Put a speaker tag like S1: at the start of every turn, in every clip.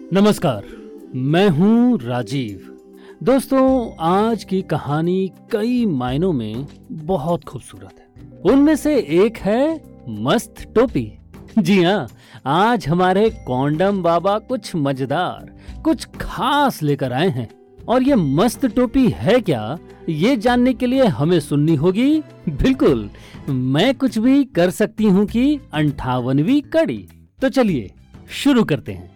S1: नमस्कार, मैं हूं राजीव। दोस्तों, आज की कहानी कई मायनों में बहुत खूबसूरत है। उनमें से एक है मस्त टोपी। जी हाँ, आज हमारे कॉन्डम बाबा कुछ मजेदार, कुछ खास लेकर आए हैं। और ये मस्त टोपी है क्या, ये जानने के लिए हमें सुननी होगी। बिल्कुल, मैं कुछ भी कर सकती हूँ कि 58वीं कड़ी। तो चलिए शुरू करते हैं।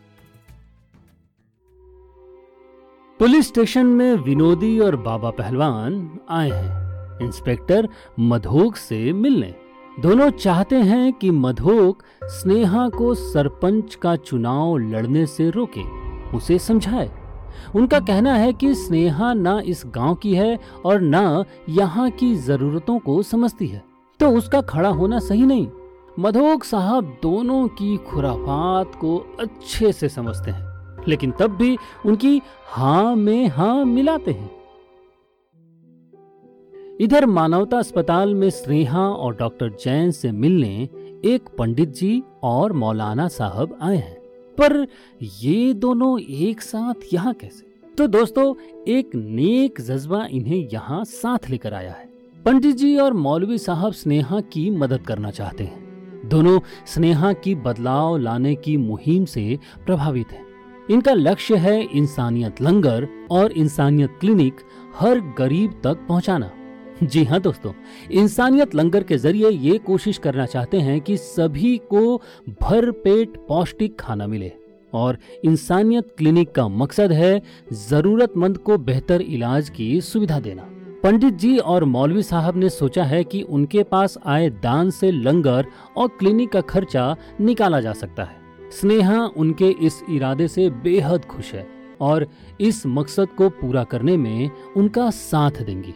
S1: पुलिस स्टेशन में विनोदी और बाबा पहलवान आए हैं इंस्पेक्टर मधोक से मिलने। दोनों चाहते हैं कि मधोक स्नेहा को सरपंच का चुनाव लड़ने से रोके, उसे समझाए। उनका कहना है कि स्नेहा ना इस गांव की है और ना यहाँ की जरूरतों को समझती है, तो उसका खड़ा होना सही नहीं। मधोक साहब दोनों की खुराफात को अच्छे से समझते हैं, लेकिन तब भी उनकी हाँ में हाँ मिलाते हैं। इधर मानवता अस्पताल में स्नेहा और डॉक्टर जैन से मिलने एक पंडित जी और मौलाना साहब आए हैं। पर ये दोनों एक साथ यहाँ कैसे? तो दोस्तों, एक नेक जज्बा इन्हें यहाँ साथ लेकर आया है। पंडित जी और मौलवी साहब स्नेहा की मदद करना चाहते हैं। दोनों स्नेहा की बदलाव लाने की मुहिम से प्रभावित हैं। इनका लक्ष्य है इंसानियत लंगर और इंसानियत क्लिनिक हर गरीब तक पहुंचाना। जी हाँ दोस्तों, इंसानियत लंगर के जरिए ये कोशिश करना चाहते हैं कि सभी को भर पेट पौष्टिक खाना मिले। और इंसानियत क्लिनिक का मकसद है जरूरतमंद को बेहतर इलाज की सुविधा देना। पंडित जी और मौलवी साहब ने सोचा है कि उनके पास आए दान से लंगर और क्लिनिक का खर्चा निकाला जा सकता है। स्नेहा उनके इस इरादे से बेहद खुश है और इस मकसद को पूरा करने में उनका साथ देंगी।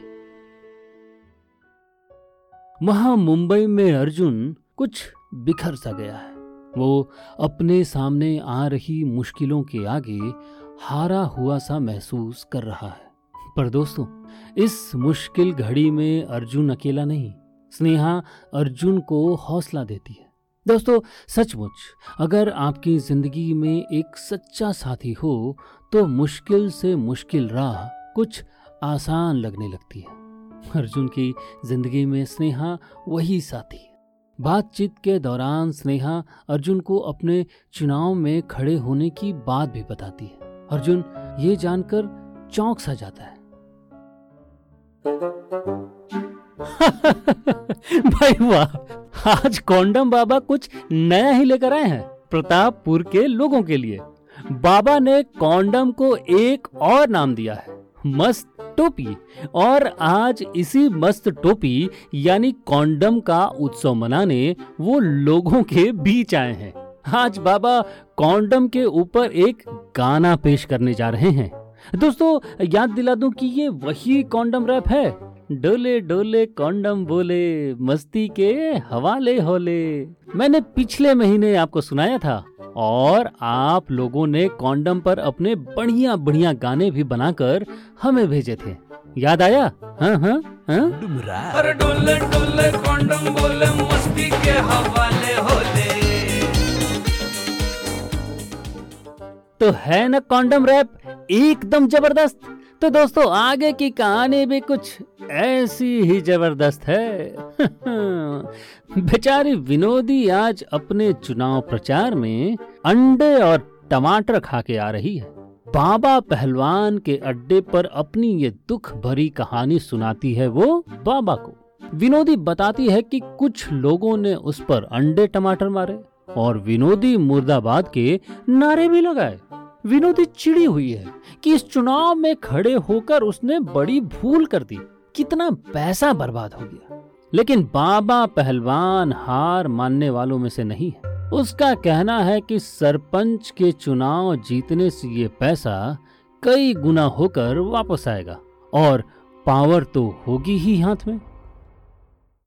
S1: वहां मुंबई में अर्जुन कुछ बिखर सा गया है। वो अपने सामने आ रही मुश्किलों के आगे हारा हुआ सा महसूस कर रहा है। पर दोस्तों, इस मुश्किल घड़ी में अर्जुन अकेला नहीं, स्नेहा अर्जुन को हौसला देती है। दोस्तों, सचमुच अगर आपकी जिंदगी में एक सच्चा साथी हो तो मुश्किल से मुश्किल राह कुछ आसान लगने लगती है। अर्जुन की जिंदगी में स्नेहा वही साथी है। बातचीत के दौरान स्नेहा अर्जुन को अपने चुनाव में खड़े होने की बात भी बताती है। अर्जुन ये जानकर चौंक सा जाता है। भाई वाह, आज कॉन्डम बाबा कुछ नया ही लेकर आए हैं प्रतापपुर के लोगों के लिए। बाबा ने कॉन्डम को एक और नाम दिया है, मस्त टोपी। और आज इसी मस्त टोपी यानी कॉन्डम का उत्सव मनाने वो लोगों के बीच आए हैं। आज बाबा कॉन्डम के ऊपर एक गाना पेश करने जा रहे हैं। दोस्तों, याद दिला दूं कि ये वही कॉन्डम रैप है। डोले डोले कॉन्डम बोले, मस्ती के हवाले होले। मैंने पिछले महीने आपको सुनाया था और आप लोगों ने कॉन्डम पर अपने बढ़िया बढ़िया गाने भी बनाकर हमें भेजे थे। याद आया? हाँ हाँ हाँ।
S2: अरे डोले डोले कॉन्डम बोले, मस्ती के हवाले होले।
S1: तो है ना कॉन्डम रैप एकदम जबरदस्त। तो दोस्तों, आगे की कहानी भी कुछ ऐसी ही जबरदस्त है। बेचारी विनोदी आज अपने चुनाव प्रचार में अंडे और टमाटर खा के आ रही है। बाबा पहलवान के अड्डे पर अपनी ये दुख भरी कहानी सुनाती है वो बाबा को। विनोदी बताती है कि कुछ लोगों ने उस पर अंडे टमाटर मारे और विनोदी मुर्दाबाद के नारे भी लगाए। विनोदी चिड़ी हुई है कि इस चुनाव में खड़े होकर उसने बड़ी भूल कर दी, कितना पैसा बर्बाद हो गया। लेकिन बाबा पहलवान हार मानने वालों में से नहीं है। उसका कहना है कि सरपंच के चुनाव जीतने से ये पैसा कई गुना होकर वापस आएगा और पावर तो होगी ही हाथ में।